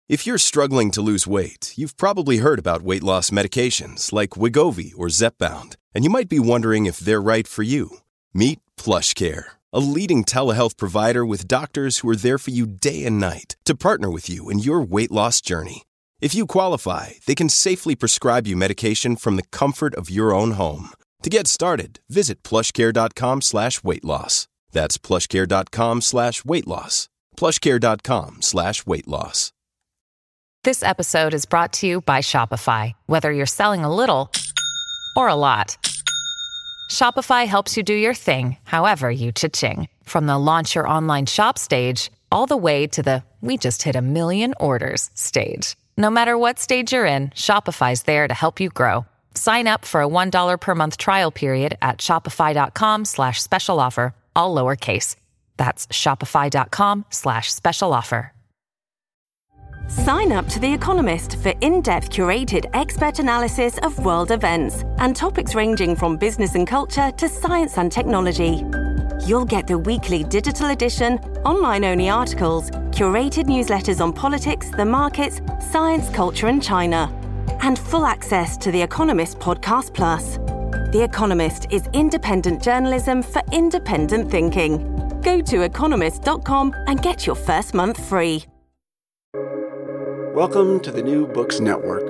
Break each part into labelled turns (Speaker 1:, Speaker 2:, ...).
Speaker 1: If you're struggling to lose weight, you've probably heard about weight loss medications like Wegovy or Zepbound, and you might be wondering if they're right for you. Meet PlushCare, a leading telehealth provider with doctors who are there for you day and night to partner with you in your weight loss journey. If you qualify, they can safely prescribe you medication from the comfort of your own home. To get started, visit plushcare.com/weightloss. That's plushcare.com/weightloss. plushcare.com/weightloss.
Speaker 2: This episode is brought to you by Shopify. Whether you're selling a little or a lot, Shopify helps you do your thing, however you cha-ching. From the launch your online shop stage, all the way to the we just hit 1 million orders stage. No matter what stage you're in, Shopify's there to help you grow. Sign up for a $1 per month trial period at shopify.com/special offer, all lowercase. That's shopify.com/special offer.
Speaker 3: Sign up to The Economist for in-depth curated expert analysis of world events and topics ranging from business and culture to science and technology. You'll get the weekly digital edition, online-only articles, curated newsletters on politics, the markets, science, culture and China, and full access to The Economist Podcast Plus. The Economist is independent journalism for independent thinking. Go to economist.com and get your first month free.
Speaker 4: Welcome to the New Books Network.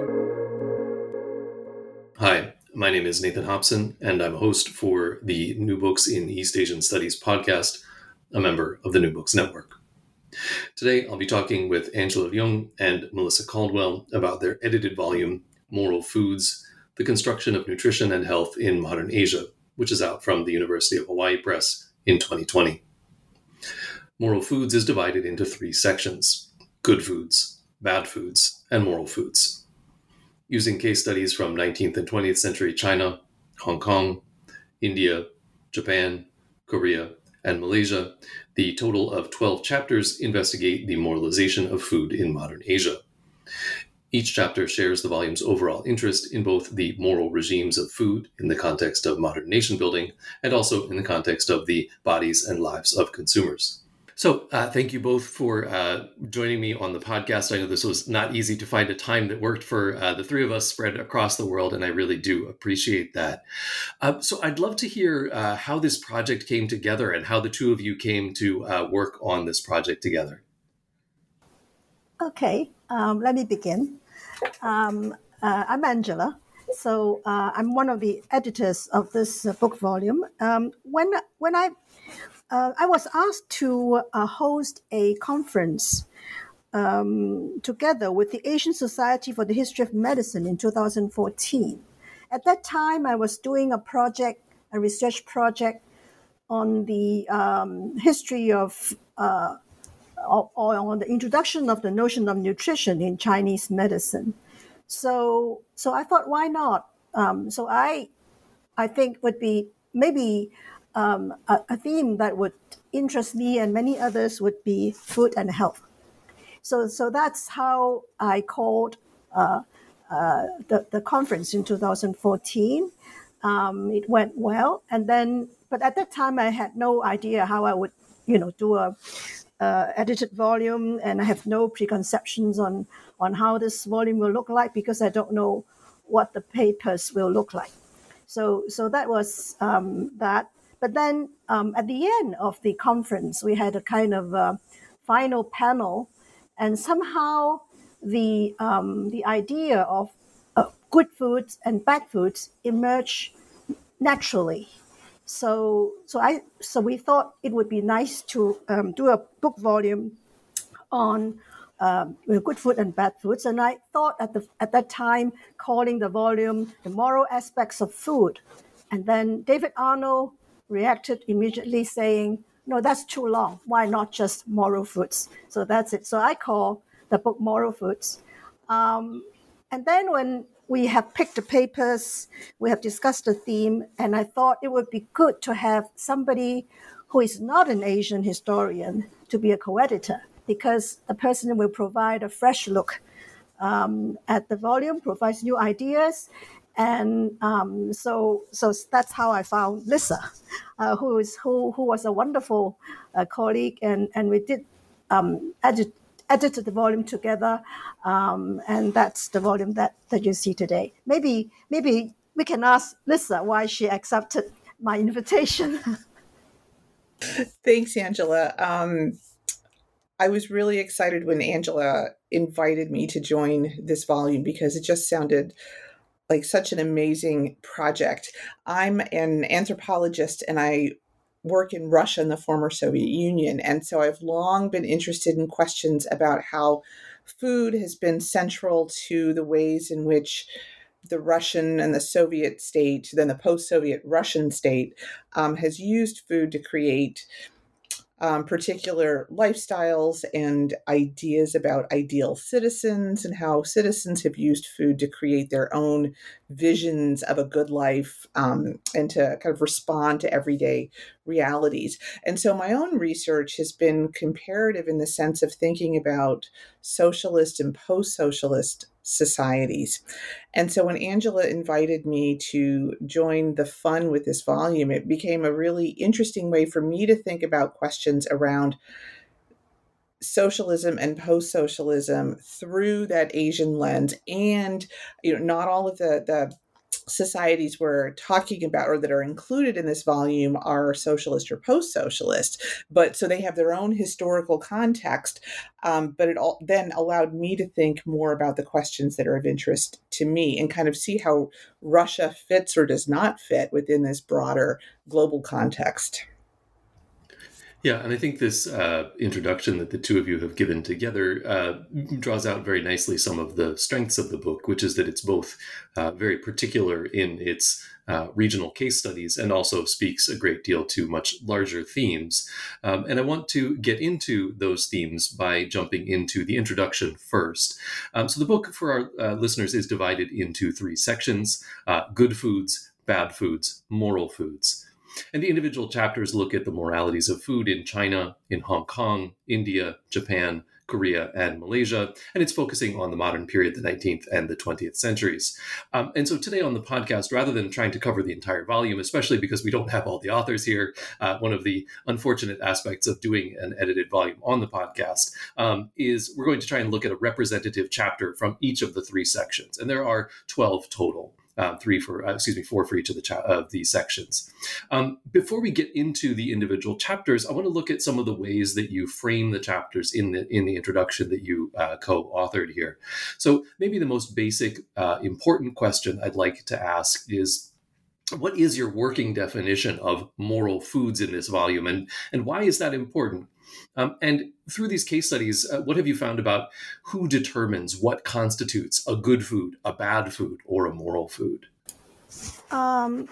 Speaker 5: Hi, my name is Nathan Hobson, and I'm a host for the New Books in East Asian Studies podcast, a member of the New Books Network. Today, I'll be talking with Angela Leung and Melissa Caldwell about their edited volume, Moral Foods, The Construction of Nutrition and Health in Modern Asia, which is out from the University of Hawaii Press in 2020. Moral Foods is divided into 3 sections: good foods, bad foods, and moral foods. Using case studies from 19th and 20th century China, Hong Kong, India, Japan, Korea, and Malaysia, the total of 12 chapters investigate the moralization of food in modern Asia. Each chapter shares the volume's overall interest in both the moral regimes of food in the context of modern nation building and also in the context of the bodies and lives of consumers. So thank you both for joining me on the podcast. I know this was not easy to find a time that worked for the 3 of us spread across the world, and I really do appreciate that. So I'd love to hear how this project came together and how the 2 of you came to work on this project together.
Speaker 6: Okay, let me begin. I'm Angela. So I'm one of the editors of this book volume. When I was asked to host a conference together with the Asian Society for the History of Medicine in 2014. At that time, I was doing a research project on the history of or on the introduction of the notion of nutrition in Chinese medicine. So I thought, why not? So I think would be maybe a theme that would interest me and many others would be food and health. So that's how I called the conference in 2014. It went well, but at that time I had no idea how I would, do a edited volume, and I have no preconceptions on how this volume will look like because I don't know what the papers will look like. So that was that. But then at the end of the conference, we had a kind of final panel, and somehow the idea of good foods and bad foods emerged naturally. So we thought it would be nice to do a book volume on good food and bad foods, and I thought at that time calling the volume "The Moral Aspects of Food," and then David Arnold reacted immediately saying, "No, that's too long. Why not just moral foods?" So that's it. So I call the book Moral Foods. And then when we have picked the papers, we have discussed the theme, and I thought it would be good to have somebody who is not an Asian historian to be a co-editor, because the person will provide a fresh look at the volume, provides new ideas. And so that's how I found Lisa, who was a wonderful colleague, and we did edited the volume together, and that's the volume that you see today. Maybe we can ask Lisa why she accepted my invitation.
Speaker 7: Thanks, Angela. I was really excited when Angela invited me to join this volume because it just sounded like such an amazing project. I'm an anthropologist and I work in Russia and the former Soviet Union. And so I've long been interested in questions about how food has been central to the ways in which the Russian and the Soviet state, then the post-Soviet Russian state, has used food to create particular lifestyles and ideas about ideal citizens and how citizens have used food to create their own visions of a good life and to kind of respond to everyday realities. And so my own research has been comparative in the sense of thinking about socialist and post-socialist societies. And so when Angela invited me to join the fun with this volume, it became a really interesting way for me to think about questions around socialism and post-socialism through that Asian lens. And, not all of the societies we're talking about or that are included in this volume are socialist or post-socialist, but so they have their own historical context. But it all then allowed me to think more about the questions that are of interest to me and kind of see how Russia fits or does not fit within this broader global context.
Speaker 5: Yeah, and I think this introduction that the two of you have given together draws out very nicely some of the strengths of the book, which is that it's both very particular in its regional case studies and also speaks a great deal to much larger themes. And I want to get into those themes by jumping into the introduction first. So the book for our listeners is divided into three sections: good foods, bad foods, moral foods. And the individual chapters look at the moralities of food in China, in Hong Kong, India, Japan, Korea, and Malaysia. And it's focusing on the modern period, the 19th and the 20th centuries. And so today on the podcast, rather than trying to cover the entire volume, especially because we don't have all the authors here, one of the unfortunate aspects of doing an edited volume on the podcast is we're going to try and look at a representative chapter from each of the three sections. And there are 12 total. 4 for each of these sections. Before we get into the individual chapters, I want to look at some of the ways that you frame the chapters in the introduction that you co-authored here. So maybe the most basic, important question I'd like to ask is, what is your working definition of moral foods in this volume, and why is that important? And through these case studies, what have you found about who determines what constitutes a good food, a bad food, or a moral food?
Speaker 6: At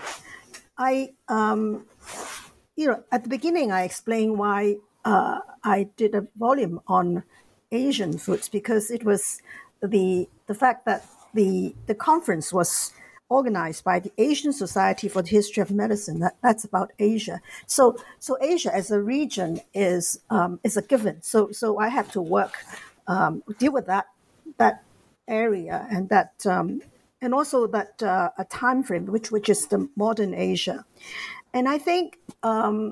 Speaker 6: the beginning, I explained why I did a volume on Asian foods, because it was the fact that the conference was organized by the Asian Society for the History of Medicine. That's about Asia. So Asia as a region is a given. So I have to deal with that area and that and also that a time frame which is the modern Asia. And I think when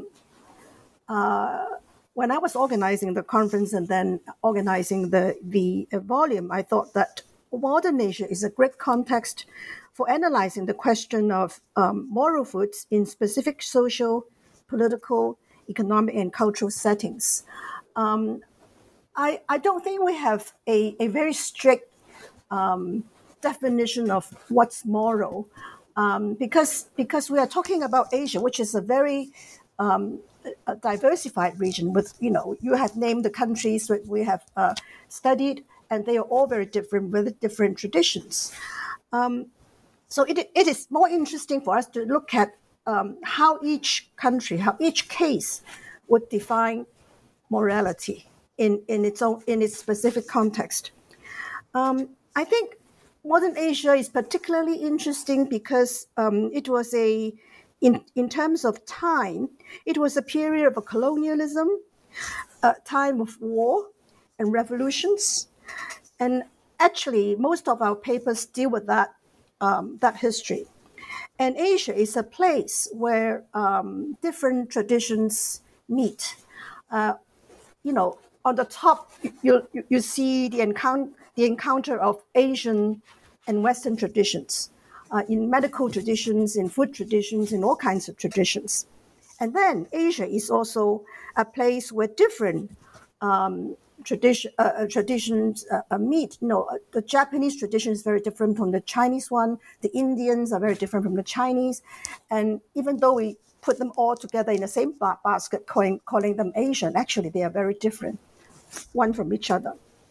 Speaker 6: I was organizing the conference and then organizing the volume, I thought that modern Asia is a great context for analyzing the question of moral foods in specific social, political, economic, and cultural settings. I don't think we have a very strict definition of what's moral, because we are talking about Asia, which is a very a diversified region with, you have named the countries that we have studied, and they are all very different with different traditions. So it is more interesting for us to look at how each country, how each case would define morality in its specific context. I think modern Asia is particularly interesting because it was in terms of time, it was a period of colonialism, a time of war and revolutions, and actually most of our papers deal with that history. And Asia is a place where different traditions meet. on the top, you see the encounter of Asian and Western traditions, in medical traditions, in food traditions, in all kinds of traditions. And then Asia is also a place where different traditions meet. The Japanese tradition is very different from the Chinese one. The Indians are very different from the Chinese. And even though we put them all together in the same basket, calling them Asian, actually they are very different, one from each other.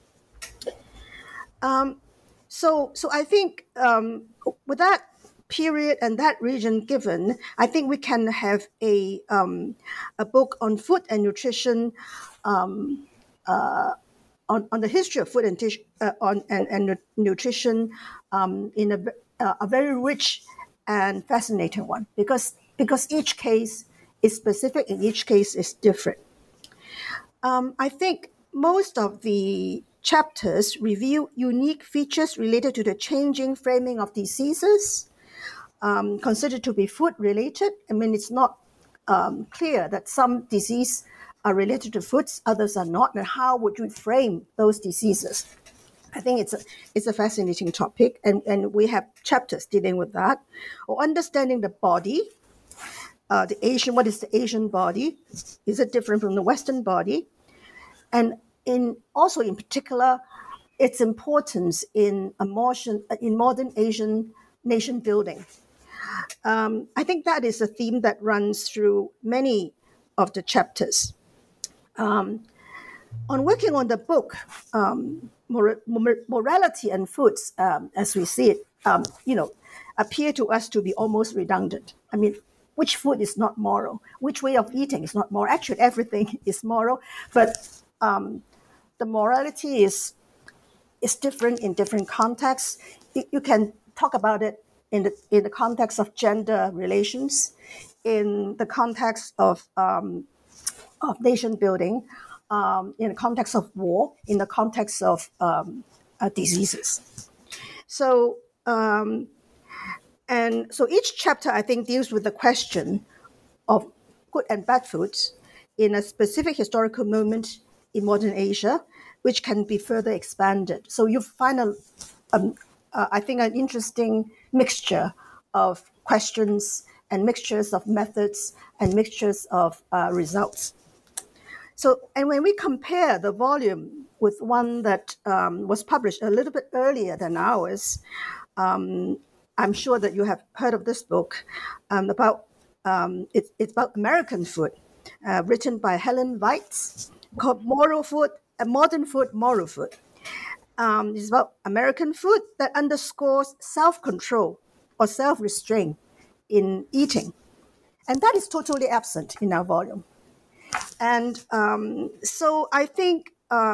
Speaker 6: So I think with that period and that region given, I think we can have a book on food and nutrition, on the history of food and nutrition, in a very rich and fascinating one, because each case is specific and each case is different. I think most of the chapters review unique features related to the changing framing of diseases, considered to be food-related. I mean, it's not clear that some diseases are related to foods, others are not, and how would you frame those diseases? I think it's a fascinating topic, and we have chapters dealing with that. Or understanding the body, what is the Asian body? Is it different from the Western body? And in particular, its importance in modern Asian nation building. I think that is a theme that runs through many of the chapters. On working on the book, morality and foods, as we see it, appear to us to be almost redundant. I mean, which food is not moral? Which way of eating is not moral? Actually, everything is moral, but the morality is different in different contexts. You can talk about it in the context of gender relations, in the context of nation building, in the context of war, in the context of diseases. So each chapter, I think, deals with the question of good and bad foods in a specific historical moment in modern Asia, which can be further expanded. So you find I think, an interesting mixture of questions and mixtures of methods and mixtures of results. So, and when we compare the volume with one that was published a little bit earlier than ours, I'm sure that you have heard of this book it's about American food, written by Helen Weitz, called Modern Food, Moral Food. It's about American food that underscores self-control or self-restraint in eating. And that is totally absent in our volume. And so I think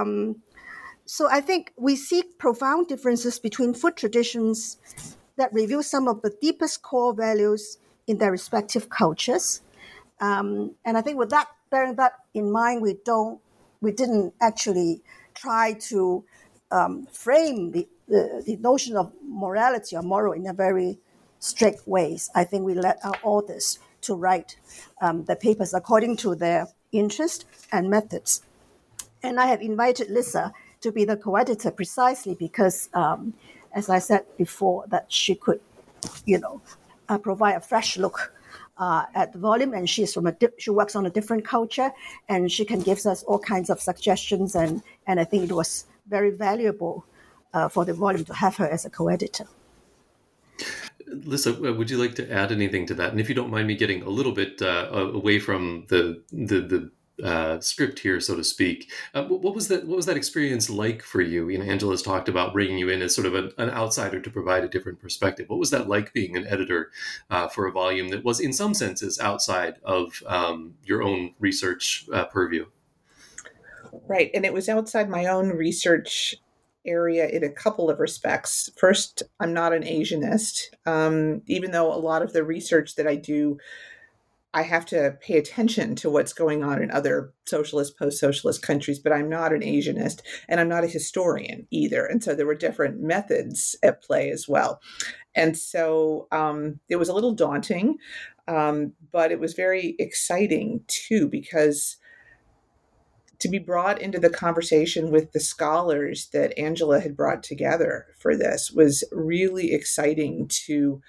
Speaker 6: we seek profound differences between food traditions that reveal some of the deepest core values in their respective cultures. And I think with that, bearing that in mind, we didn't actually try to frame the notion of morality or moral in a very strict ways. I think we let our authors to write the papers according to their interest and methods. And I have invited Lisa to be the co-editor precisely because, as I said before, that she could, provide a fresh look at the volume, and she works on a different culture, and she can give us all kinds of suggestions, and I think it was very valuable for the volume to have her as a co-editor.
Speaker 5: Lisa, would you like to add anything to that? And if you don't mind me getting a little bit away from the script here, so to speak, what was that experience like for you? Angela's talked about bringing you in as sort of an outsider to provide a different perspective. What was that like being an editor for a volume that was, in some senses, outside of your own research purview?
Speaker 7: Right, and it was outside my own research area in a couple of respects. First, I'm not an Asianist, even though a lot of the research that I do, I have to pay attention to what's going on in other socialist, post-socialist countries, but I'm not an Asianist, and I'm not a historian either. And so there were different methods at play as well. And so it was a little daunting, but it was very exciting too, because to be brought into the conversation with the scholars that Angela had brought together for this was really exciting to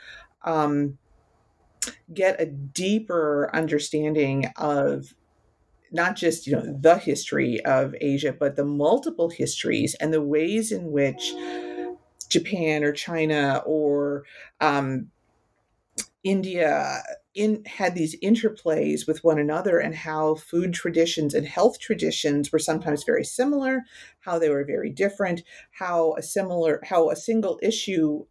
Speaker 7: get a deeper understanding of not just the history of Asia, but the multiple histories and the ways in which Japan or China or India had these interplays with one another, and how food traditions and health traditions were sometimes very similar, how they were very different, how a single issue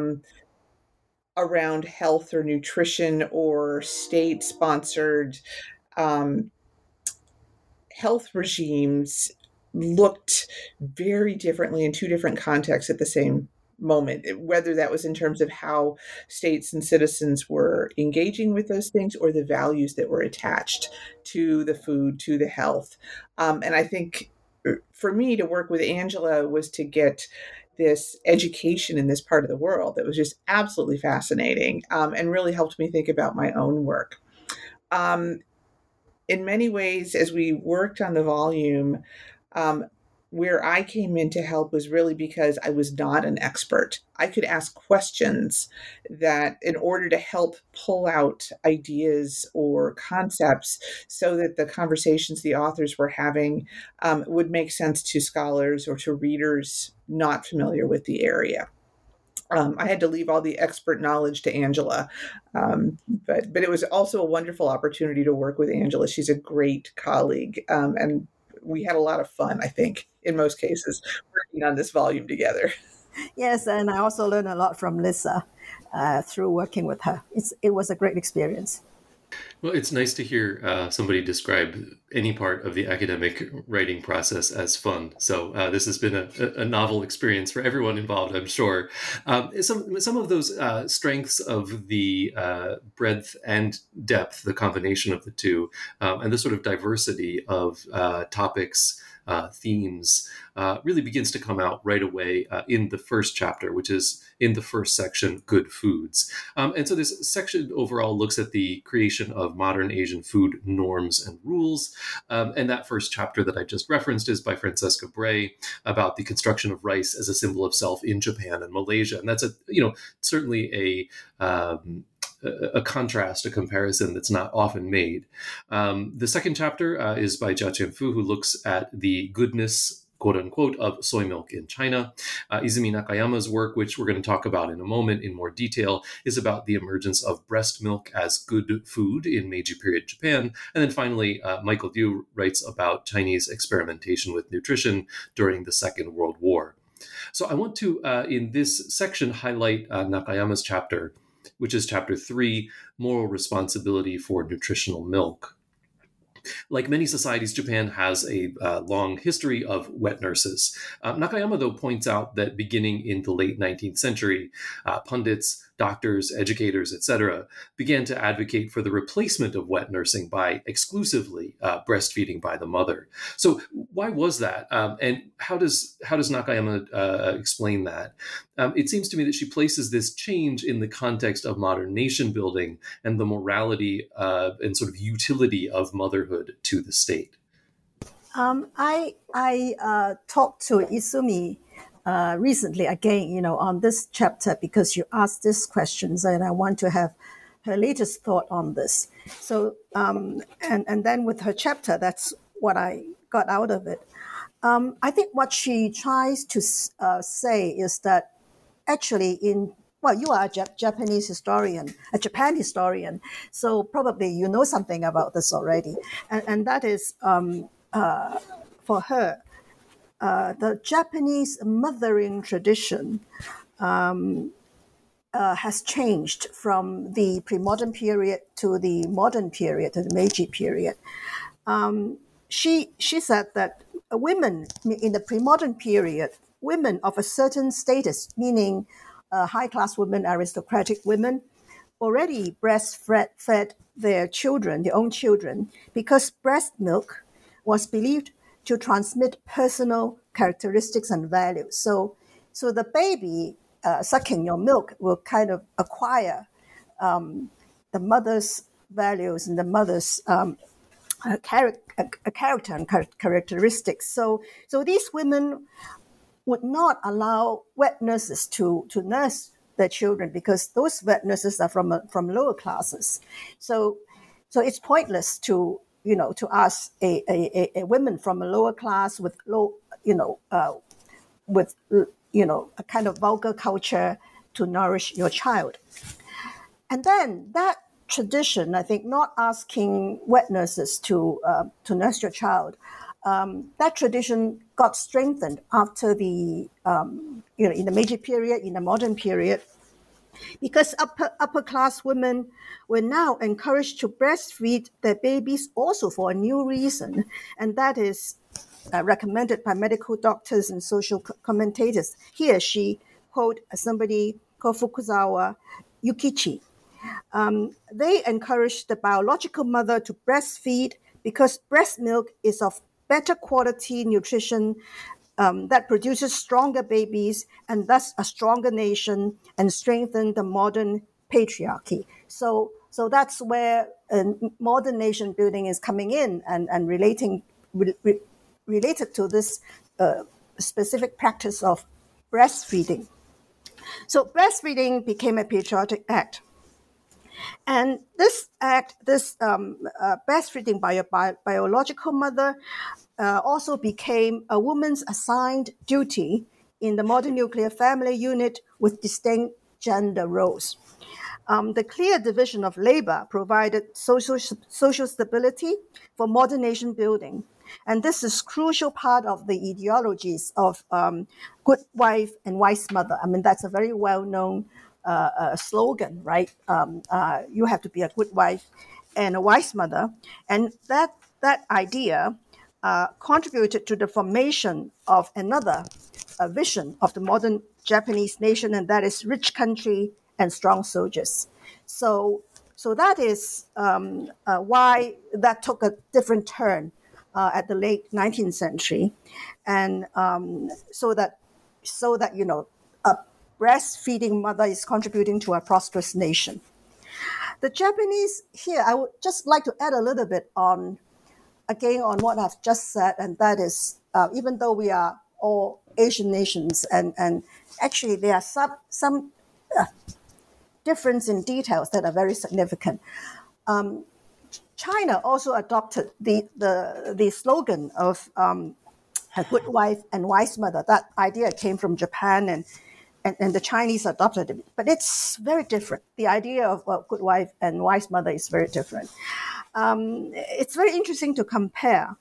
Speaker 7: around health or nutrition or state-sponsored health regimes looked very differently in two different contexts at the same moment, whether that was in terms of how states and citizens were engaging with those things or the values that were attached to the food, to the health. And I think for me to work with Angela was to get this education in this part of the world that was just absolutely fascinating, and really helped me think about my own work. In many ways, as we worked on the volume, where I came in to help was really because I was not an expert. I could ask questions that in order to help pull out ideas or concepts so that the conversations the authors were having would make sense to scholars or to readers not familiar with the area. I had to leave all the expert knowledge to Angela, but it was also a wonderful opportunity to work with Angela. She's a great colleague, and we had a lot of fun, I think, in most cases, working on this volume together.
Speaker 6: Yes, and I also learned a lot from Lisa through working with her. It was a great experience.
Speaker 5: Well, it's nice to hear somebody describe any part of the academic writing process as fun. So this has been a novel experience for everyone involved, I'm sure. Some of those strengths of the breadth and depth, the combination of the two, and the sort of diversity of topics, themes, really begins to come out right away in the first chapter, which is in the first section, Good Foods. And so this section overall looks at the creation of modern Asian food norms and rules. And that first chapter that I just referenced is by Francesca Bray about the construction of rice as a symbol of self in Japan and Malaysia. And that's certainly a contrast, a comparison that's not often made. The second chapter is by Jia Qianfu, who looks at the goodness, quote unquote, of soy milk in China. Izumi Nakayama's work, which we're going to talk about in a moment in more detail, is about the emergence of breast milk as good food in Meiji period Japan. And then finally, Michael Liu writes about Chinese experimentation with nutrition during the Second World War. So I want to, in this section, highlight Nakayama's chapter, which is chapter 3, Moral Responsibility for Nutritional Milk. Like many societies, Japan has a long history of wet nurses. Nakayama, though, points out that beginning in the late 19th century, pundits, doctors, educators, etc., began to advocate for the replacement of wet nursing by exclusively breastfeeding by the mother. So why was that? And how does Nakayama explain that? It seems to me that she places this change in the context of modern nation building and the morality and sort of utility of motherhood to the state.
Speaker 6: I talked to Izumi recently again, on this chapter, because you asked these questions, and I want to have her latest thought on this. So, and then with her chapter, that's what I got out of it. I think what she tries to say is that actually you are a Japanese historian, a Japan historian, so probably you know something about this already. And that is, for her, the Japanese mothering tradition has changed from the pre-modern period to the modern period, to the Meiji period. She said that women in the pre-modern period, women of a certain status, meaning high-class women, aristocratic women, already breastfed their children, their own children, because breast milk was believed to transmit personal characteristics and values. So the baby sucking your milk will kind of acquire the mother's values and the mother's character and characteristics. So these women would not allow wet nurses to nurse their children because those wet nurses are from lower classes. So it's pointless to ask a woman from a lower class with a kind of vulgar culture to nourish your child. And then that tradition, I think, not asking wet nurses to nurse your child, that tradition got strengthened after the in the Meiji period, in the modern period, because upper class women were now encouraged to breastfeed their babies also for a new reason, and that is recommended by medical doctors and social commentators. Here she quote somebody called Fukuzawa Yukichi. They encourage the biological mother to breastfeed because breast milk is of better quality nutrition that produces stronger babies and thus a stronger nation and strengthen the modern patriarchy. So that's where modern nation building is coming in and related to this specific practice of breastfeeding. So breastfeeding became a patriotic act. And this act, breastfeeding by a biological mother, also became a woman's assigned duty in the modern nuclear family unit with distinct gender roles. The clear division of labor provided social stability for modern nation building. And this is crucial part of the ideologies of good wife and wise mother. I mean, that's a very well-known slogan, right? You have to be a good wife and a wise mother. And that idea contributed to the formation of another vision of the modern Japanese nation, and that is rich country and strong soldiers. So that is why that took a different turn at the late 19th century, and so that a breastfeeding mother is contributing to a prosperous nation. The Japanese here, I would just like to add a little bit on what I've just said, and that is even though we are all Asian nations, and actually there are some difference in details that are very significant. China also adopted the slogan of a good wife and wise mother. That idea came from Japan, and the Chinese adopted it. But it's very different. The idea of a good wife and wise mother is very different. It's very interesting to compare.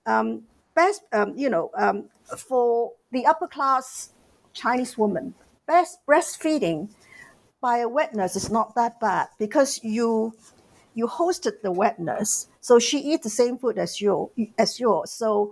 Speaker 6: For the upper class Chinese woman, breastfeeding by a wet nurse is not that bad because you hosted the wet nurse, so she eats the same food as yours. So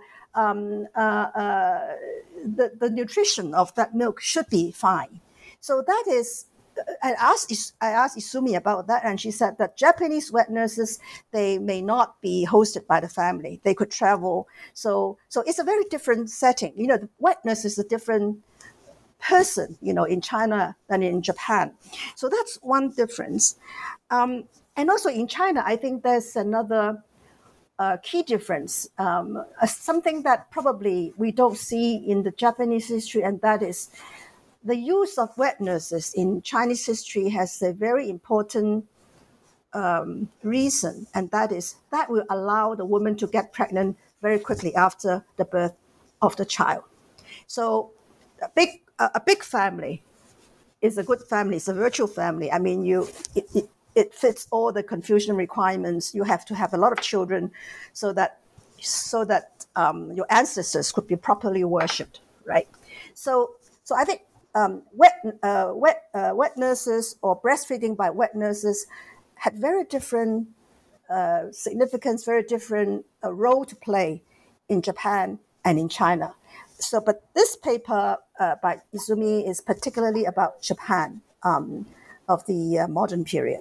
Speaker 6: the nutrition of that milk should be fine. So that is, I asked Izumi about that, and she said that Japanese wet nurses, they may not be hosted by the family. They could travel. So it's a very different setting. The wet nurse is a different person, in China than in Japan. So that's one difference. And also in China, I think there's another key difference, something that probably we don't see in the Japanese history, and that is the use of wet nurses in Chinese history has a very important reason, and that is that will allow the woman to get pregnant very quickly after the birth of the child. So a big family is a good family. It's a virtual family. I mean, it fits all the Confucian requirements. You have to have a lot of children so that your ancestors could be properly worshipped, right? So I think wet nurses or breastfeeding by wet nurses had very different significance, very different role to play in Japan and in China. So, but this paper by Izumi is particularly about Japan of the modern period.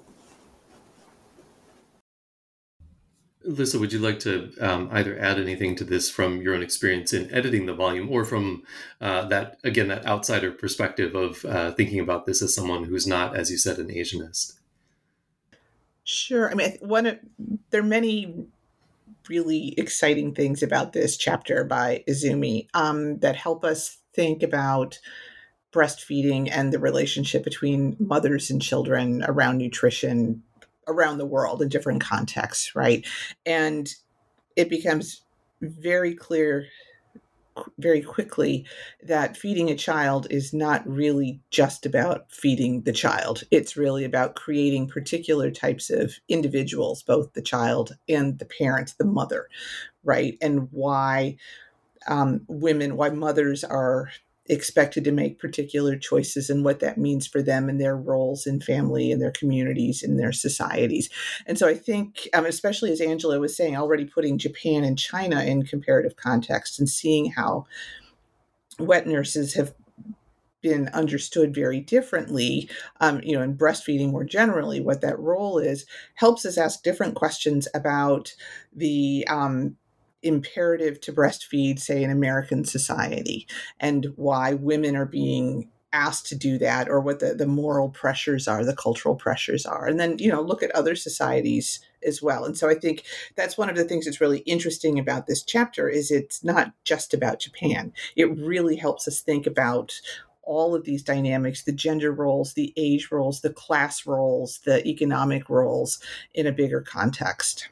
Speaker 5: Lisa, would you like to either add anything to this from your own experience in editing the volume, or from that outsider perspective of thinking about this as someone who's not, as you said, an Asianist?
Speaker 7: Sure. I mean, there are many really exciting things about this chapter by Izumi that help us think about breastfeeding and the relationship between mothers and children around nutrition around the world in different contexts, right? And it becomes very clear very quickly that feeding a child is not really just about feeding the child. It's really about creating particular types of individuals, both the child and the parent, the mother, right? And why why mothers are expected to make particular choices and what that means for them and their roles in family and their communities and their societies. And so I think, especially as Angela was saying, already putting Japan and China in comparative context and seeing how wet nurses have been understood very differently, and breastfeeding more generally, what that role is, helps us ask different questions about the imperative to breastfeed, say, in American society, and why women are being asked to do that, or what the moral pressures are, the cultural pressures are. And then, look at other societies as well. And so I think that's one of the things that's really interesting about this chapter is it's not just about Japan. It really helps us think about all of these dynamics, the gender roles, the age roles, the class roles, the economic roles in a bigger context.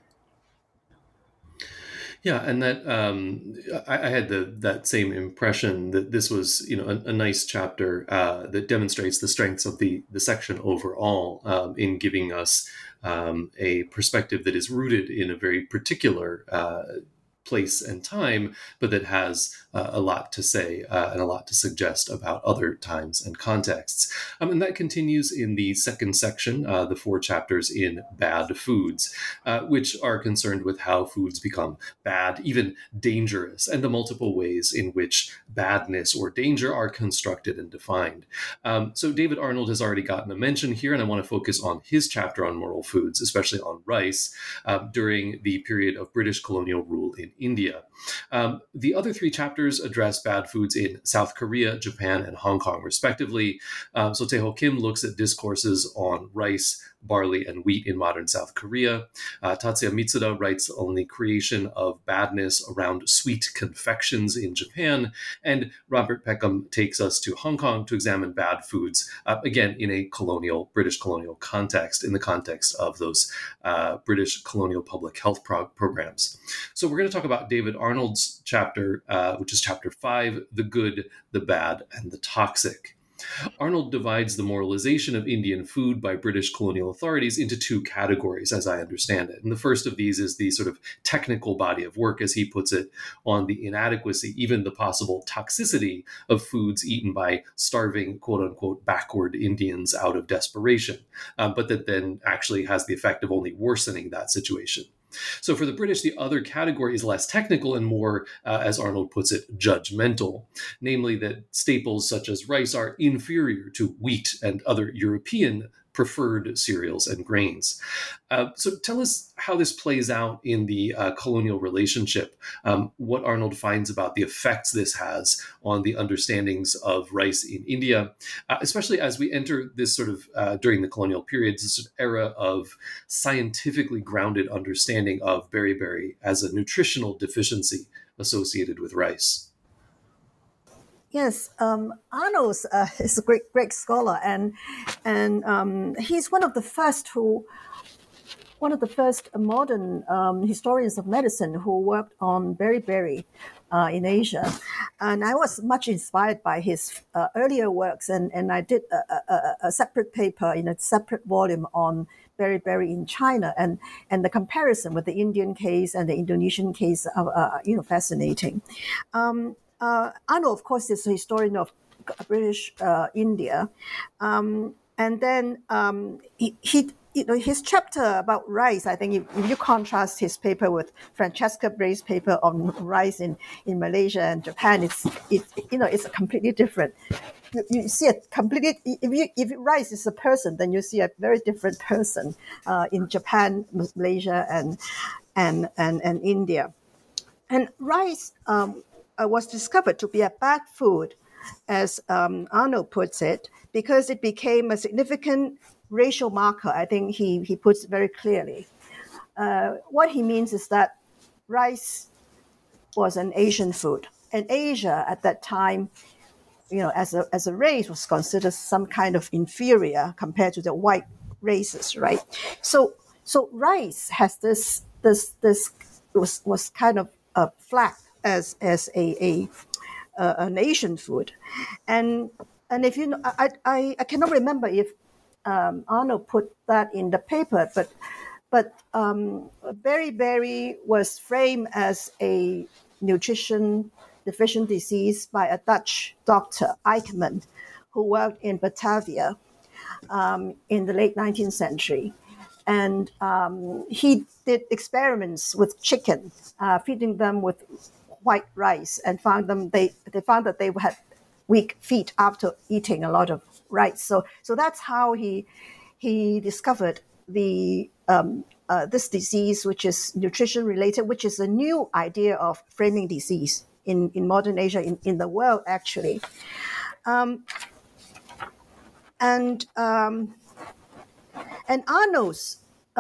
Speaker 5: Yeah, and that I had that same impression that this was, a nice chapter that demonstrates the strengths of the section overall in giving us a perspective that is rooted in a very particular place and time, but that has a lot to say and a lot to suggest about other times and contexts. And that continues in the second section, the 4 chapters in Bad Foods, which are concerned with how foods become bad, even dangerous, and the multiple ways in which badness or danger are constructed and defined. So David Arnold has already gotten a mention here, and I want to focus on his chapter on moral foods, especially on rice, during the period of British colonial rule in India. The other 3 chapters address bad foods in South Korea, Japan, and Hong Kong, respectively. So Tae-ho Kim looks at discourses on rice, barley, and wheat in modern South Korea. Tatsuya Mitsuda writes on the creation of badness around sweet confections in Japan. And Robert Peckham takes us to Hong Kong to examine bad foods, again, in a British colonial context, in the context of those British colonial public health programs. So we're going to talk about David Arnold's chapter, which is chapter 5, The Good, the Bad, and the Toxic. Arnold divides the moralization of Indian food by British colonial authorities into 2 categories, as I understand it. And the first of these is the sort of technical body of work, as he puts it, on the inadequacy, even the possible toxicity of foods eaten by starving, quote unquote, backward Indians out of desperation, but that then actually has the effect of only worsening that situation. So for the British, the other category is less technical and more, as Arnold puts it, judgmental, namely that staples such as rice are inferior to wheat and other European preferred cereals and grains. So tell us how this plays out in the colonial relationship, what Arnold finds about the effects this has on the understandings of rice in India, especially as we enter this sort of, during the colonial period, this sort of era of scientifically grounded understanding of beriberi as a nutritional deficiency associated with rice.
Speaker 6: Yes, Arnold is a great scholar, and he's one of the first modern historians of medicine who worked on beriberi in Asia, and I was much inspired by his earlier works, and I did a separate paper in a separate volume on beriberi in China, and the comparison with the Indian case and the Indonesian case are fascinating. Arnold, of course, is a historian of British India, and then his chapter about rice. I think if you contrast his paper with Francesca Bray's paper on rice in Malaysia and Japan, it's a completely different. You see a completely. If rice is a person, then you see a very different person in Japan, Malaysia, and India, and rice. Was discovered to be a bad food, as Arnold puts it, because it became a significant racial marker. I think he puts it very clearly. What he means is that rice was an Asian food. And Asia at that time, as a race was considered some kind of inferior compared to the white races, right? So rice has this was kind of flagged as an Asian food, and if I cannot remember if Arnold put that in the paper, but beriberi was framed as a nutrition deficient disease by a Dutch doctor, Eichmann, who worked in Batavia in the late 19th century. And he did experiments with chicken, feeding them with white rice, and found that they had weak feet after eating a lot of rice. So that's how he discovered the this disease, which is nutrition related, which is a new idea of framing disease in modern Asia, in the world actually. And Arnold's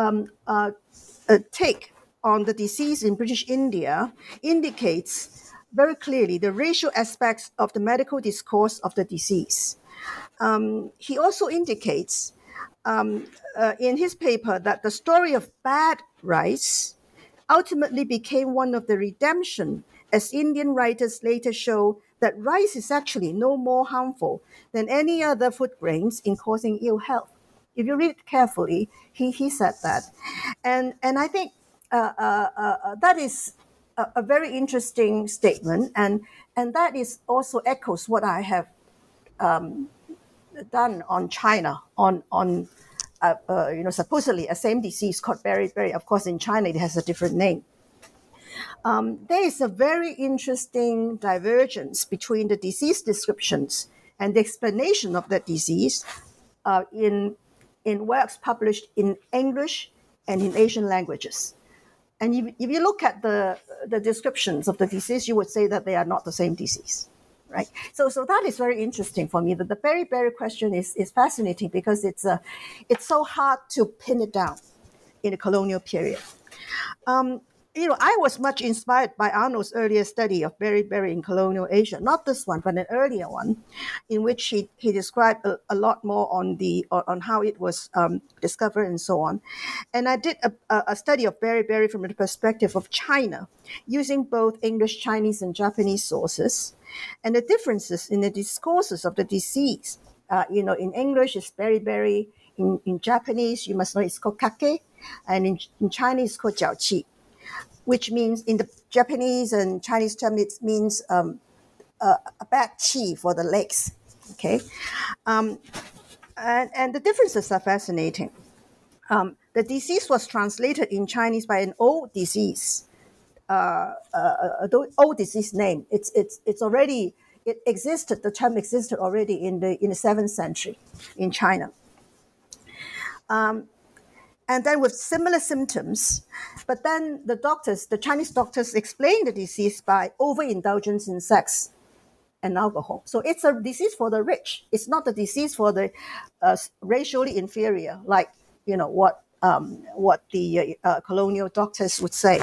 Speaker 6: take on the disease in British India indicates very clearly the racial aspects of the medical discourse of the disease. He also indicates in his paper that the story of bad rice ultimately became one of the redemption, as Indian writers later show that rice is actually no more harmful than any other food grains in causing ill health. If you read it carefully, he said that. And I think that is a very interesting statement, and that is also echoes what I have done on China, on supposedly a same disease called beriberi. Of course, in China it has a different name. There is a very interesting divergence between the disease descriptions and the explanation of that disease in works published in English and in Asian languages. And if you look at the descriptions of the disease, you would say that they are not the same disease, right? So that is very interesting for me. That the beriberi question is fascinating because it's so hard to pin it down in the colonial period. I was much inspired by Arnold's earlier study of beriberi in colonial Asia, not this one, but an earlier one, in which he described a lot more on how it was discovered and so on. And I did a study of beriberi from the perspective of China, using both English, Chinese, and Japanese sources, and the differences in the discourses of the disease. In English, it's beriberi. In Japanese, you must know it's called kake, and in Chinese, it's called jiaoqi, which means in the Japanese and Chinese term, it means a bad qi for the legs. Okay, and the differences are fascinating. The disease was translated in Chinese by an old disease, old disease name. It existed. The term existed already in the 7th century in China. And then with similar symptoms, but then the Chinese doctors explain the disease by overindulgence in sex and alcohol. So it's a disease for the rich. It's not a disease for the racially inferior, like what the colonial doctors would say.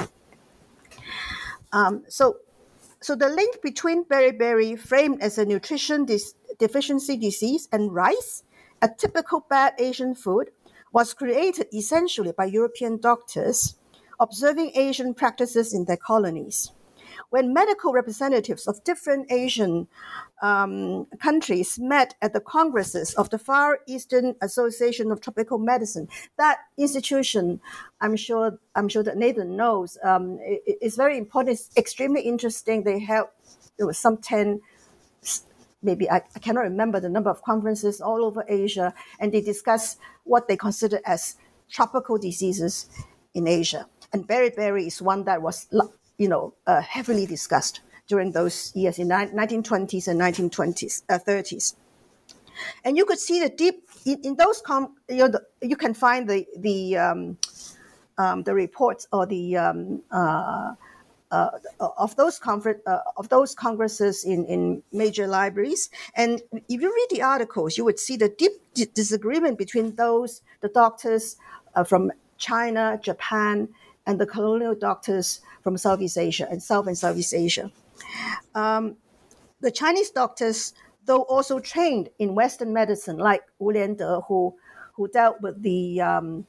Speaker 6: So the link between beriberi, framed as a nutrition deficiency disease, and rice, a typical bad Asian food, was created essentially by European doctors observing Asian practices in their colonies. When medical representatives of different Asian countries met at the congresses of the Far Eastern Association of Tropical Medicine, that institution, I'm sure that Nathan knows, is very important. It's extremely interesting. They held some 10. Maybe I cannot remember the number of conferences all over Asia, and they discuss what they consider as tropical diseases in Asia. And beriberi is one that was, heavily discussed during those years in 1920s and 30s. And you could see the deep in those. You can find the reports or the. Of those congresses in major libraries, and if you read the articles, you would see the deep disagreement between the doctors from China, Japan, and the colonial doctors from Southeast Asia and South and Southeast Asia. The Chinese doctors, though also trained in Western medicine, like Wu Liande, who dealt with the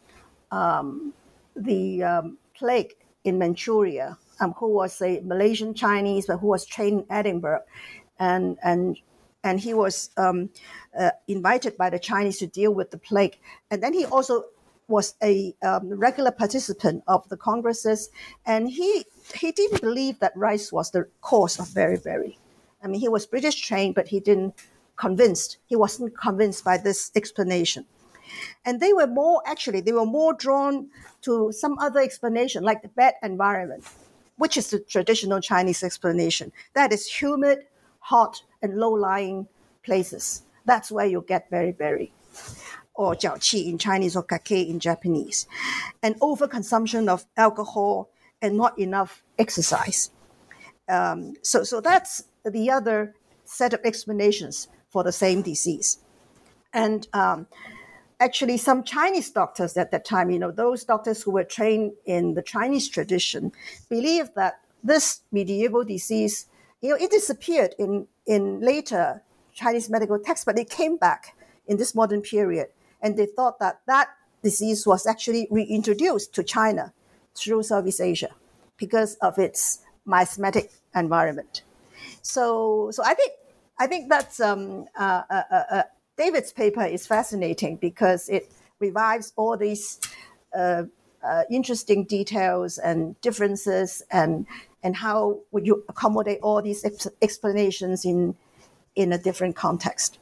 Speaker 6: plague in Manchuria, who was a Malaysian Chinese, but who was trained in Edinburgh, and he was invited by the Chinese to deal with the plague, and then he also was a regular participant of the congresses, and he didn't believe that rice was the cause of beriberi. I mean, he was British trained, but he wasn't convinced by this explanation. And they were more drawn to some other explanation, like the bad environment, which is the traditional Chinese explanation. That is humid, hot, and low-lying places. That's where you get beriberi, or jiaoqi in Chinese, or kake in Japanese. And overconsumption of alcohol and not enough exercise. So that's the other set of explanations for the same disease. And actually, some Chinese doctors at that time, those doctors who were trained in the Chinese tradition, believed that this medieval disease, it disappeared in later Chinese medical texts, but it came back in this modern period. And they thought that disease was actually reintroduced to China through Southeast Asia because of its miasmatic environment. So I think that's David's paper is fascinating because it revives all these interesting details and differences, and how would you accommodate all these explanations in a different context.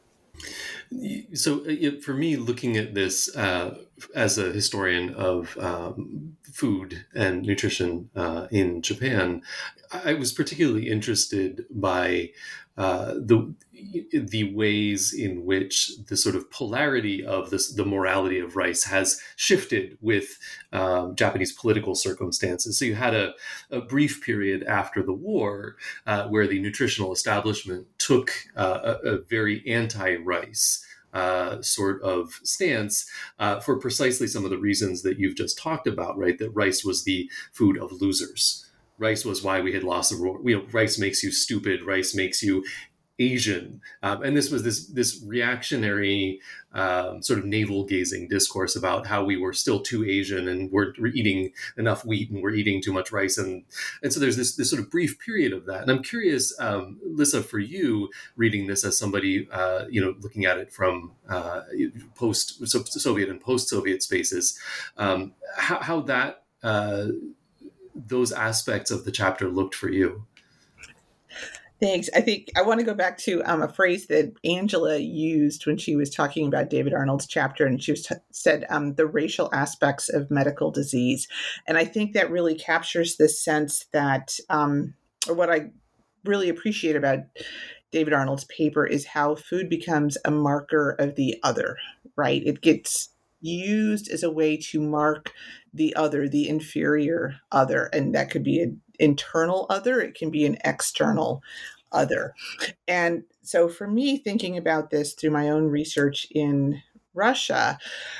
Speaker 5: So for me, looking at this as a historian of food and nutrition in Japan, I was particularly interested by the ways in which the sort of polarity of the morality of rice has shifted with Japanese political circumstances. So you had a brief period after the war where the nutritional establishment took a very anti-rice sort of stance for precisely some of the reasons that you've just talked about, right? That rice was the food of losers. Rice was why we had lost the war. Rice makes you stupid. Rice makes you Asian. And this was this reactionary sort of navel-gazing discourse about how we were still too Asian and we're eating enough wheat and we're eating too much rice. And so there's this sort of brief period of that. And I'm curious, Lissa, for you, reading this as somebody, looking at it from post-Soviet and post-Soviet spaces, how that those aspects of the chapter looked for you.
Speaker 7: Thanks. I think I want to go back to a phrase that Angela used when she was talking about David Arnold's chapter, and she said the racial aspects of medical disease. And I think that really captures this sense that, or what I really appreciate about David Arnold's paper is how food becomes a marker of the other, right? It gets used as a way to mark the other, the inferior other. And that could be an internal other, it can be an external other. And so for me, thinking about this through my own research in Russia,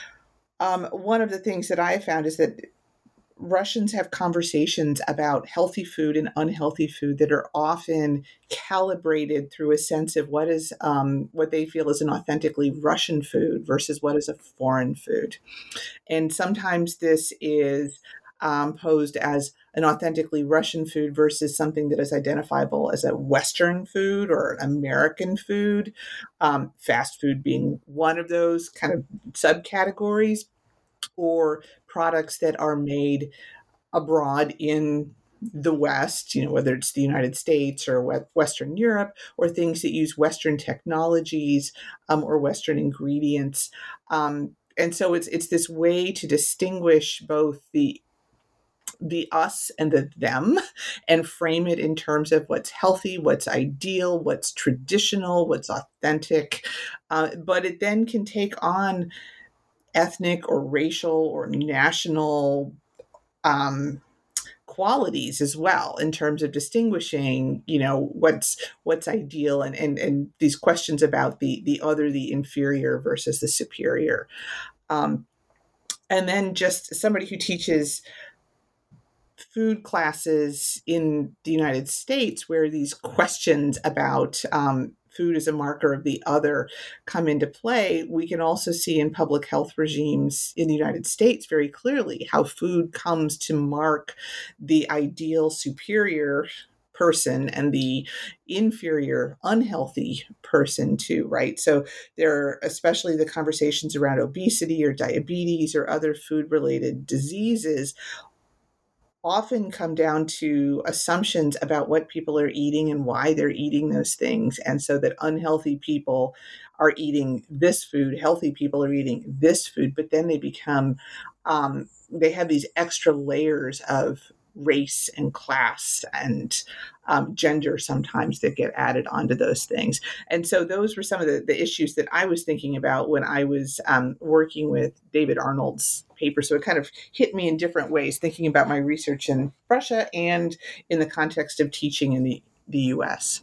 Speaker 7: one of the things that I found is that Russians have conversations about healthy food and unhealthy food that are often calibrated through a sense of what is what they feel is an authentically Russian food versus what is a foreign food. And sometimes this is posed as an authentically Russian food versus something that is identifiable as a Western food or American food, fast food being one of those kind of subcategories, or products that are made abroad in the West, whether it's the United States or Western Europe, or things that use Western technologies or Western ingredients. And so it's this way to distinguish both the us and the them, and frame it in terms of what's healthy, what's ideal, what's traditional, what's authentic. But it then can take on ethnic or racial or national qualities as well, in terms of distinguishing, what's ideal, and these questions about the other, the inferior versus the superior. And then just somebody who teaches food classes in the United States where these questions about food as a marker of the other come into play, we can also see in public health regimes in the United States very clearly how food comes to mark the ideal superior person and the inferior, unhealthy person too, right? So there are especially the conversations around obesity or diabetes or other food-related diseases often come down to assumptions about what people are eating and why they're eating those things. And so that unhealthy people are eating this food, healthy people are eating this food, but then they become, they have these extra layers of race and class and gender sometimes that get added onto those things. And so those were some of the issues that I was thinking about when I was working with David Arnold's paper. So it kind of hit me in different ways, thinking about my research in Russia and in the context of teaching in the US.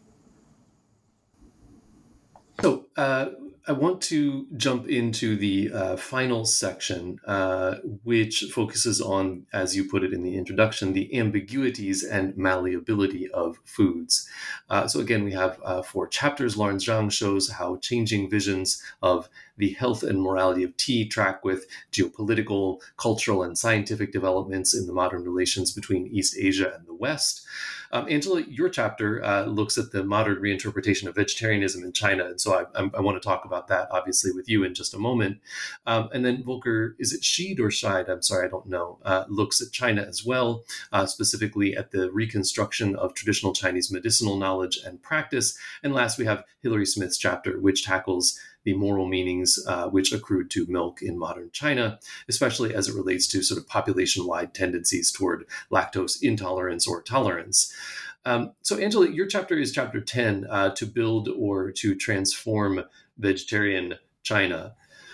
Speaker 5: So I want to jump into the final section, which focuses on, as you put it in the introduction, the ambiguities and malleability of foods. So again, we have 4 chapters. Lawrence Zhang shows how changing visions of the health and morality of tea track with geopolitical, cultural, and scientific developments in the modern relations between East Asia and the West. Angela, your chapter looks at the modern reinterpretation of vegetarianism in China. And so I want to talk about that, obviously, with you in just a moment. And then Volker, is it Scheid or Scheid? I'm sorry, I don't know, looks at China as well, specifically at the reconstruction of traditional Chinese medicinal knowledge and practice. And last, we have Hilary Smith's chapter, which tackles the moral meanings which accrued to milk in modern China, especially as it relates to sort of population-wide tendencies toward lactose intolerance or tolerance. So Angela, your chapter is chapter 10, to build or to transform vegetarian China.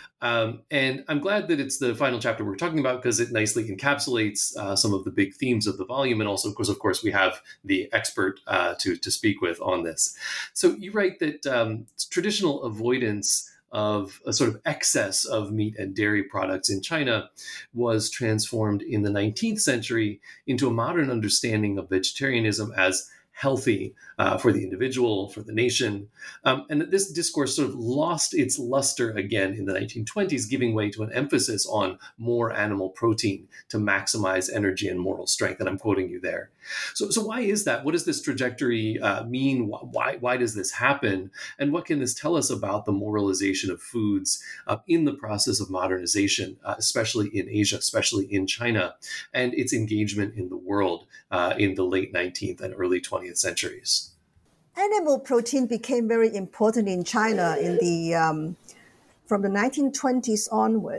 Speaker 5: And I'm glad that it's the final chapter we're talking about because it nicely encapsulates some of the big themes of the volume. And also, of course, we have the expert to speak with on this. So you write that traditional avoidance of a sort of excess of meat and dairy products in China was transformed in the 19th century into a modern understanding of vegetarianism as healthy for the individual, for the nation. And that this discourse sort of lost its luster again in the 1920s, giving way to an emphasis on more animal protein to maximize energy and moral strength. And I'm quoting you there. So why is that? What does this trajectory mean? Why does this happen? And what can this tell us about the moralization of foods in the process of modernization, especially in Asia, especially in China, and its engagement in the world in the late 19th and early 20th centuries?
Speaker 6: Animal protein became very important in China in the from the 1920s onward.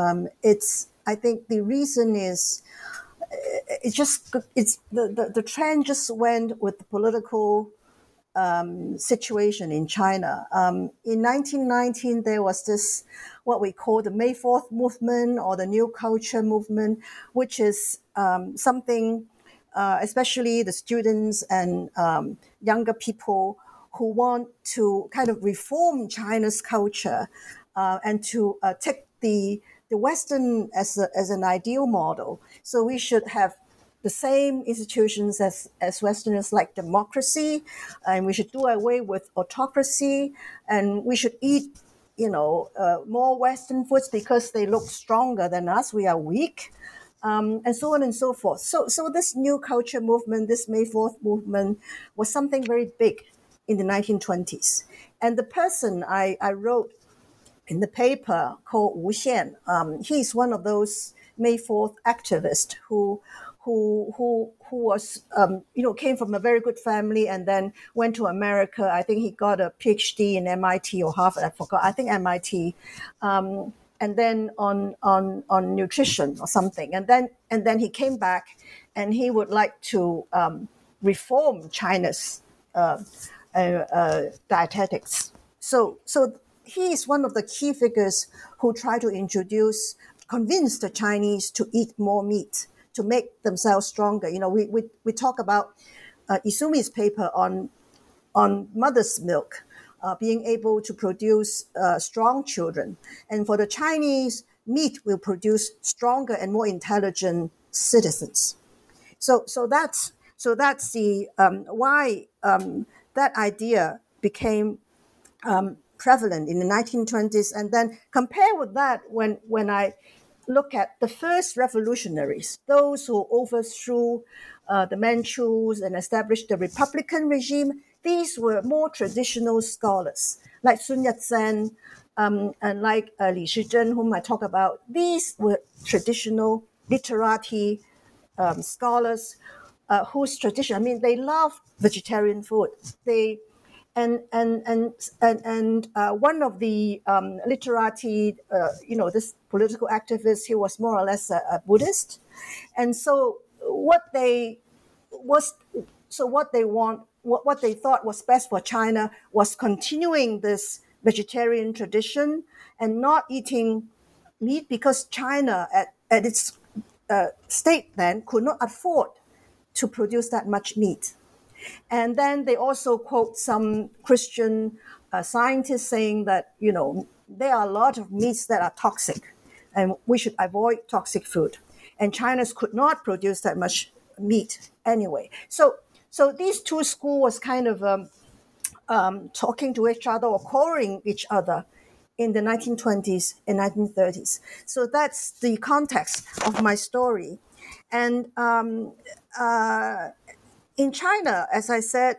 Speaker 6: I think the reason is the trend just went with the political situation in China. In 1919, there was this what we call the May 4th movement or the New Culture movement, which is something. Especially the students and younger people who want to kind of reform China's culture and to take the Western as an ideal model. So we should have the same institutions as Westerners like democracy, and we should do away with autocracy, and we should eat more Western foods because they look stronger than us. We are weak. And so on and so forth. So this new culture movement, this May 4th movement, was something very big in the 1920s. And the person I wrote in the paper called Wu Xian, he's one of those May 4th activists who was came from a very good family and then went to America. I think he got a PhD in MIT or Harvard. I forgot. I think MIT. And then on nutrition or something, and then he came back, and he would like to reform China's dietetics. So he is one of the key figures who try to convince the Chinese to eat more meat to make themselves stronger. We talk about Isumi's paper on mother's milk. Being able to produce strong children. And for the Chinese, meat will produce stronger and more intelligent citizens. So that's the why that idea became prevalent in the 1920s. And then compare with that when I look at the first revolutionaries, those who overthrew the Manchus and established the Republican regime. These were more traditional scholars like Sun Yat-sen and like Li Shizhen, whom I talk about. These were traditional literati scholars whose tradition, I mean, they love vegetarian food. They and one of the literati, this political activist, he was more or less a Buddhist, and so what they thought was best for China was continuing this vegetarian tradition and not eating meat, because China at its state then could not afford to produce that much meat. And then they also quote some Christian scientists saying that, there are a lot of meats that are toxic and we should avoid toxic food. And China could not produce that much meat anyway. So these two schools was kind of talking to each other or quarreling each other in the 1920s and 1930s. So that's the context of my story. And in China, as I said,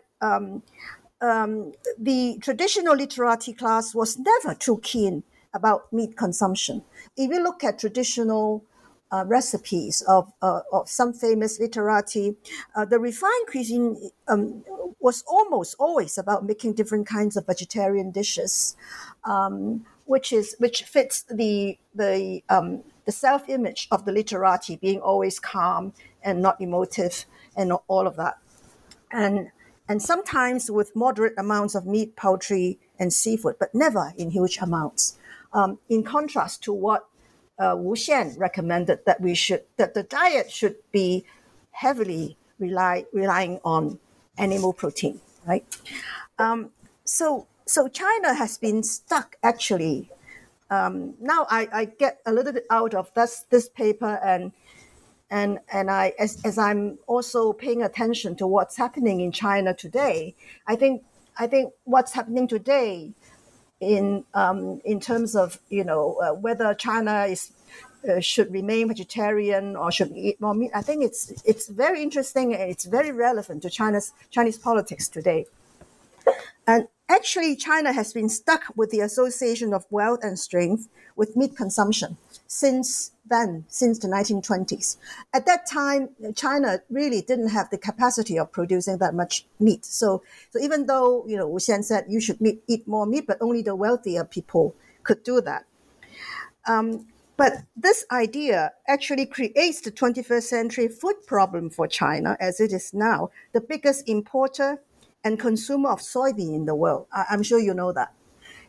Speaker 6: the traditional literati class was never too keen about meat consumption. If you look at traditional recipes of some famous literati, the refined cuisine was almost always about making different kinds of vegetarian dishes, which fits the self-image of the literati being always calm and not emotive and all of that. And sometimes with moderate amounts of meat, poultry, and seafood, but never in huge amounts. In contrast to what Wu Xian recommended, that the diet should be heavily relying on animal protein, right? So China has been stuck actually. Now I get a little bit out of this paper and I, as I'm also paying attention to what's happening in China today, I think what's happening today in terms of whether China should remain vegetarian or should eat more meat, I think it's very interesting and it's very relevant to Chinese politics today. And actually, China has been stuck with the association of wealth and strength with meat consumption since the 1920s. At that time, China really didn't have the capacity of producing that much meat. So even though, Wu Xian said you should eat more meat, but only the wealthier people could do that. But this idea actually creates the 21st century food problem for China, as it is now the biggest importer and consumer of soybean in the world. I'm sure you know that.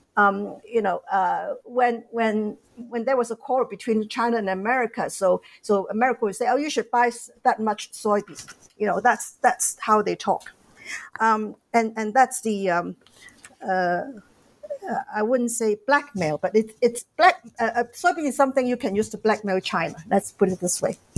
Speaker 6: When there was a quarrel between China and America, so America would say, "Oh, you should buy that much soybean." That's how they talk, and that's the I wouldn't say blackmail, but it's black. Soybean is something you can use to blackmail China. Let's put it this way.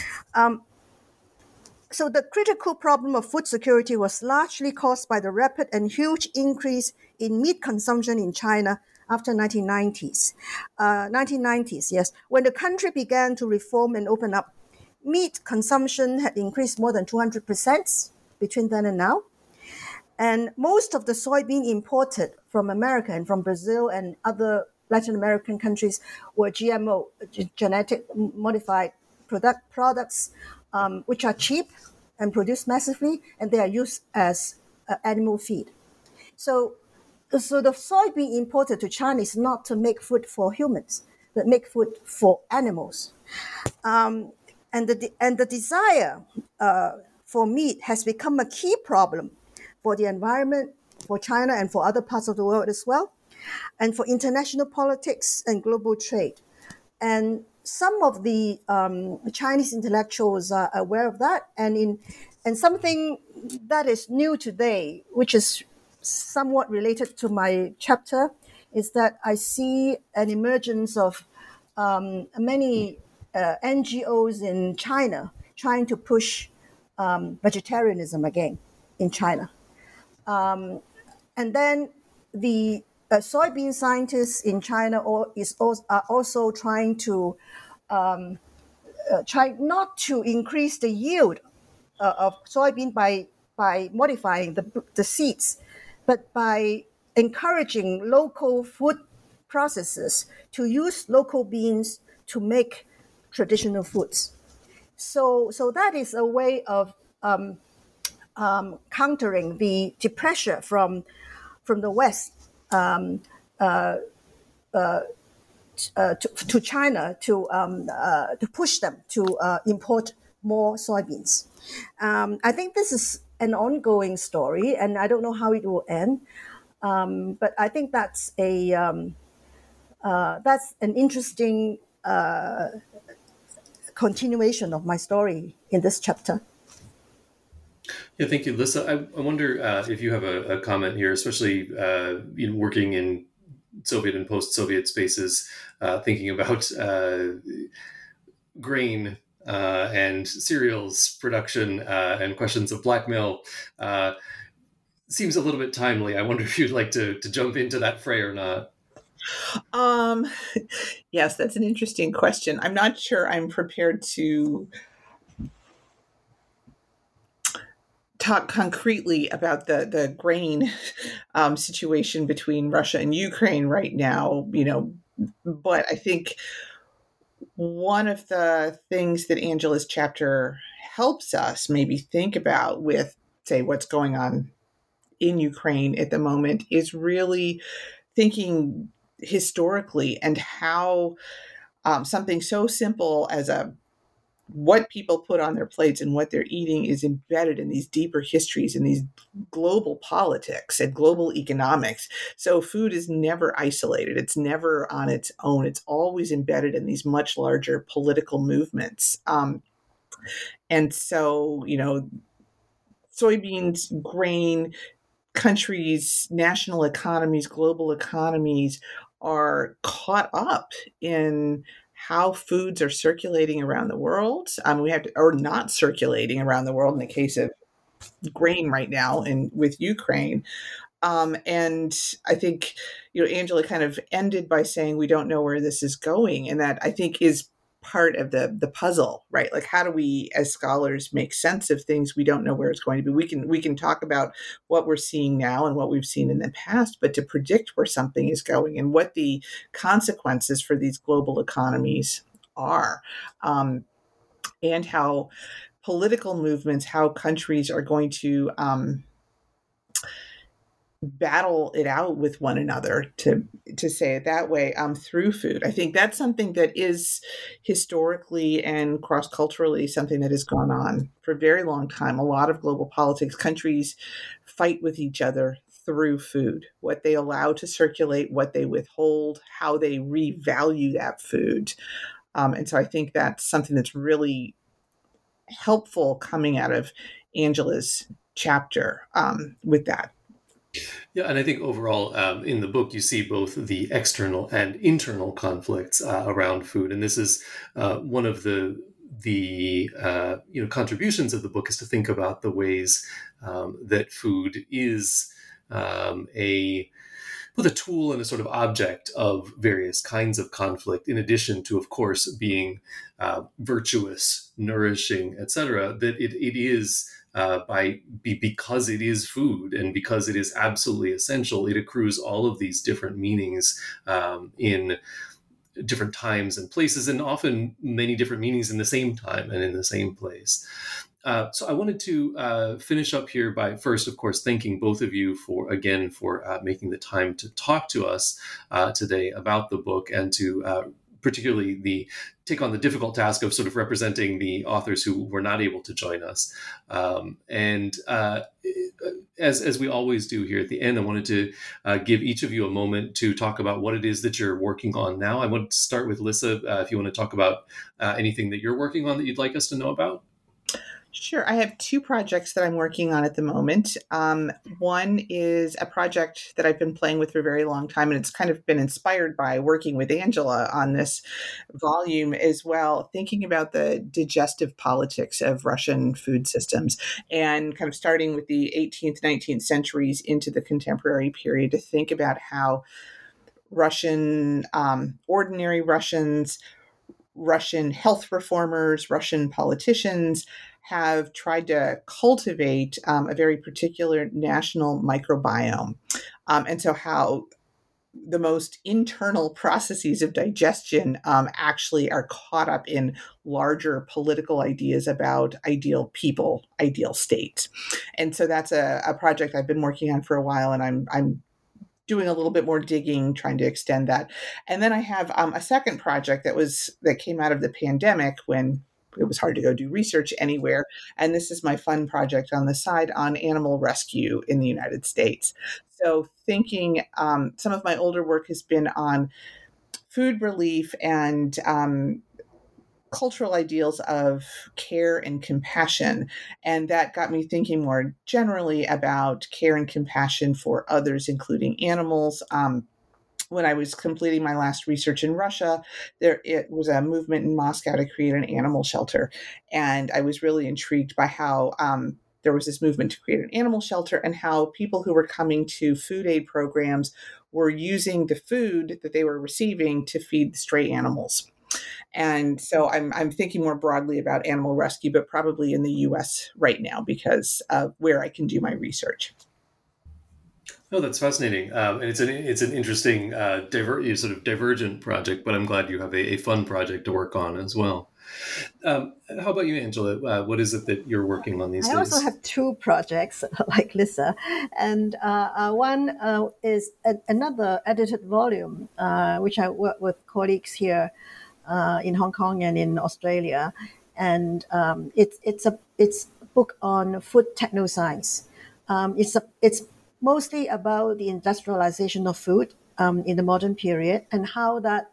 Speaker 6: So the critical problem of food security was largely caused by the rapid and huge increase in meat consumption in China after 1990s. 1990s, yes. When the country began to reform and open up, meat consumption had increased more than 200% between then and now. And most of the soybean imported from America and from Brazil and other Latin American countries were GMO, genetic modified products, which are cheap and produced massively, and they are used as animal feed. So the soybean imported to China is not to make food for humans, but make food for animals. And the desire for meat has become a key problem for the environment, for China, and for other parts of the world as well, and for international politics and global trade. And some of the Chinese intellectuals are aware of that, and something that is new today, which is somewhat related to my chapter, is that I see an emergence of many NGOs in China trying to push vegetarianism again in China. And then the soybean scientists in China are also trying to try not to increase the yield of soybean by modifying the seeds, but by encouraging local food processors to use local beans to make traditional foods. So that is a way of countering the pressure from the West to China to push them to import more soybeans. I think this is an ongoing story, and I don't know how it will end. But I think that's an interesting continuation of my story in this chapter.
Speaker 5: Yeah, thank you, Lissa. I wonder if you have a comment here, especially working in Soviet and post-Soviet spaces, thinking about grain and cereals production and questions of blackmail. Seems a little bit timely. I wonder if you'd like to jump into that fray or not.
Speaker 7: Yes, that's an interesting question. I'm not sure I'm prepared to talk concretely about the grain situation between Russia and Ukraine right now, but I think one of the things that Angela's chapter helps us maybe think about with, say, what's going on in Ukraine at the moment is really thinking historically and how something so simple as what people put on their plates and what they're eating is embedded in these deeper histories and these global politics and global economics. So food is never isolated. It's never on its own. It's always embedded in these much larger political movements. And so, soybeans, grain, countries, national economies, global economies are caught up in how foods are circulating around the world. Or not circulating around the world in the case of grain right now and with Ukraine. And I think, Angela kind of ended by saying we don't know where this is going. And that I think is part of the puzzle, right? Like, how do we as scholars make sense of things we don't know where it's going to be? We can talk about what we're seeing now and what we've seen in the past, but to predict where something is going and what the consequences for these global economies are, and how political movements, how countries are going to battle it out with one another, to say it that way, through food. I think that's something that is historically and cross-culturally something that has gone on for a very long time. A lot of global politics, countries fight with each other through food, what they allow to circulate, what they withhold, how they revalue that food. And so I think that's something that's really helpful coming out of Angela's chapter with that.
Speaker 5: Yeah, and I think overall in the book, you see both the external and internal conflicts around food. And this is one of the contributions of the book, is to think about the ways that food is a tool and a sort of object of various kinds of conflict, in addition to, of course, being virtuous, nourishing, etc. That it is because it is food and because it is absolutely essential, it accrues all of these different meanings in different times and places, and often many different meanings in the same time and in the same place. So I wanted to finish up here by first, of course, thanking both of you for making the time to talk to us today about the book, and to particularly take on the difficult task of sort of representing the authors who were not able to join us. As we always do here at the end, I wanted to give each of you a moment to talk about what it is that you're working on now. I want to start with Lissa, if you want to talk about anything that you're working on that you'd like us to know about.
Speaker 7: Sure. I have two projects that I'm working on at the moment. One is a project that I've been playing with for a very long time, and it's kind of been inspired by working with Angela on this volume as well, thinking about the digestive politics of Russian food systems and kind of starting with the 18th, 19th centuries into the contemporary period to think about how ordinary Russians, Russian health reformers, Russian politicians have tried to cultivate a very particular national microbiome. And so, how the most internal processes of digestion actually are caught up in larger political ideas about ideal people, ideal states. And so, that's a project I've been working on for a while, and I'm doing a little bit more digging, trying to extend that. And then I have a second project that came out of the pandemic when it was hard to go do research anywhere. And this is my fun project on the side on animal rescue in the United States. So thinking, some of my older work has been on food relief and cultural ideals of care and compassion. And that got me thinking more generally about care and compassion for others, including animals. When I was completing my last research in Russia, it was a movement in Moscow to create an animal shelter. And I was really intrigued by how there was this movement to create an animal shelter and how people who were coming to food aid programs were using the food that they were receiving to feed the stray animals. And so I'm thinking more broadly about animal rescue, but probably in the U.S. right now because of where I can do my research.
Speaker 5: Oh, that's fascinating, and it's an interesting, sort of divergent project. But I'm glad you have a fun project to work on as well. How about you, Angela? What is it that you're working on these days?
Speaker 6: I also have two projects like Lisa, and one is another edited volume, which I work with colleagues here in Hong Kong and in Australia, and it's a book on food technoscience. It's mostly about the industrialization of food in the modern period and how that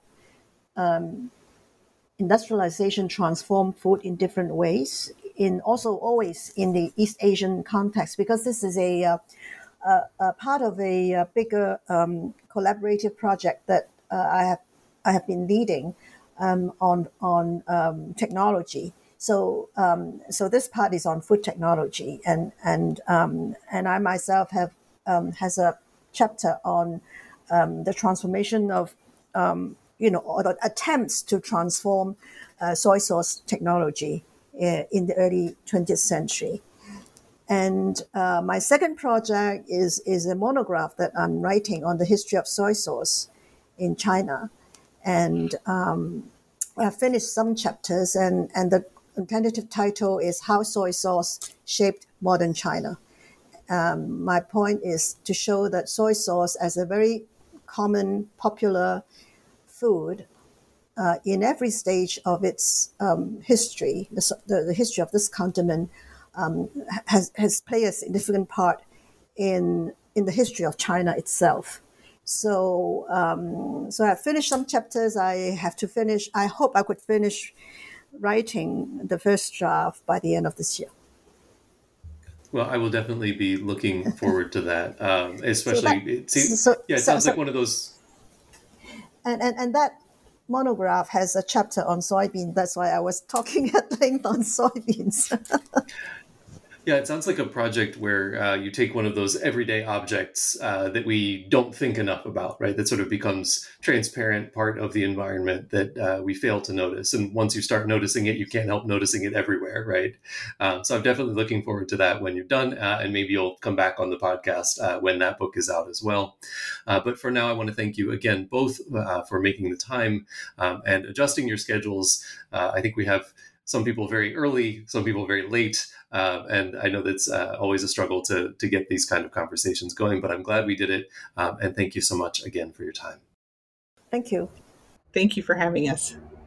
Speaker 6: industrialization transformed food in different ways. Always in the East Asian context, because this is a part of a bigger collaborative project that I have been leading on technology. So this part is on food technology, and I myself has a chapter on the transformation of or the attempts to transform soy sauce technology in the early 20th century. And my second project is a monograph that I'm writing on the history of soy sauce in China. And I finished some chapters, and the tentative title is How Soy Sauce Shaped Modern China. My point is to show that soy sauce as a very common, popular food in every stage of its history, the history of this continent, has played a significant part in the history of China itself. So I finished some chapters. I hope I could finish writing the first draft by the end of this year.
Speaker 5: Well, I will definitely be looking forward to that. Especially, it sounds like one of those.
Speaker 6: And that monograph has a chapter on soybean. That's why I was talking at length on soybeans.
Speaker 5: Yeah, it sounds like a project where you take one of those everyday objects that we don't think enough about, right? That sort of becomes transparent part of the environment that we fail to notice. And once you start noticing it, you can't help noticing it everywhere, right? So I'm definitely looking forward to that when you're done. And maybe you'll come back on the podcast when that book is out as well. But for now, I want to thank you again, both for making the time and adjusting your schedules. I think we have some people very early, some people very late. And I know that's always a struggle to get these kind of conversations going, but I'm glad we did it. And thank you so much again for your time.
Speaker 6: Thank you.
Speaker 7: Thank you for having us.